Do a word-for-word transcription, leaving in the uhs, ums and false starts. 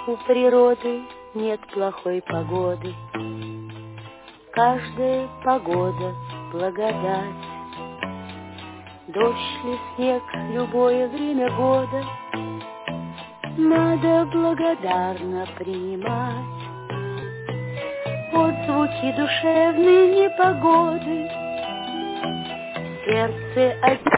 у природы нет плохой погоды. Каждая погода — благодать. Дождь ли, снег, любое время года надо благодарно принимать. Отзвуки душевной непогоды в сердце один